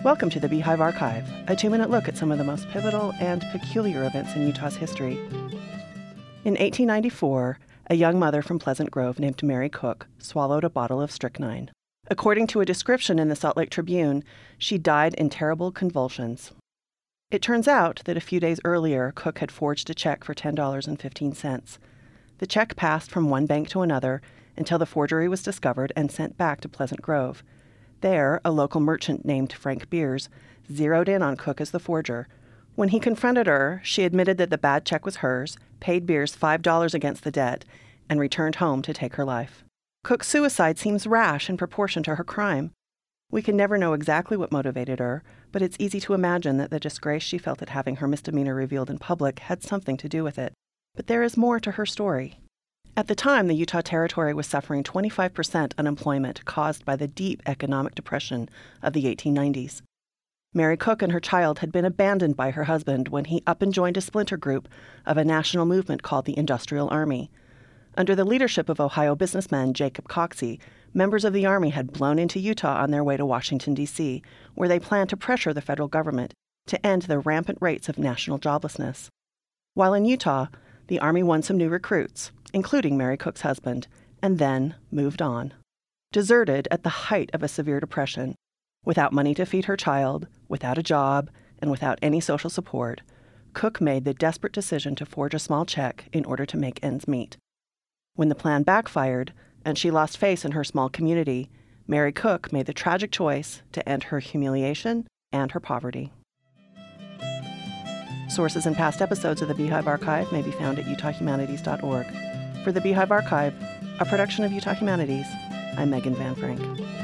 Welcome to the Beehive Archive, a 2-minute look at some of the most pivotal and peculiar events in Utah's history. In 1894, a young mother from Pleasant Grove named Mary Cook swallowed a bottle of strychnine. According to a description in the Salt Lake Tribune, she died in terrible convulsions. It turns out that a few days earlier, Cook had forged a check for $10.15. The check passed from one bank to another until the forgery was discovered and sent back to Pleasant Grove. There, a local merchant named Frank Beers zeroed in on Cook as the forger. When he confronted her, she admitted that the bad check was hers, paid Beers $5 against the debt, and returned home to take her life. Cook's suicide seems rash in proportion to her crime. We can never know exactly what motivated her, but it's easy to imagine that the disgrace she felt at having her misdemeanor revealed in public had something to do with it. But there is more to her story. At the time, the Utah Territory was suffering 25% unemployment caused by the deep economic depression of the 1890s. Mary Cook and her child had been abandoned by her husband when he up and joined a splinter group of a national movement called the Industrial Army. Under the leadership of Ohio businessman Jacob Coxey, members of the Army had blown into Utah on their way to Washington, D.C., where they planned to pressure the federal government to end the rampant rates of national joblessness. While in Utah, the Army won some new recruits, including Mary Cook's husband, and then moved on. Deserted at the height of a severe depression, without money to feed her child, without a job, and without any social support, Cook made the desperate decision to forge a small check in order to make ends meet. When the plan backfired, and she lost face in her small community, Mary Cook made the tragic choice to end her humiliation and her poverty. Sources and past episodes of the Beehive Archive may be found at utahhumanities.org. For the Beehive Archive, a production of Utah Humanities, I'm Megan Van Frank.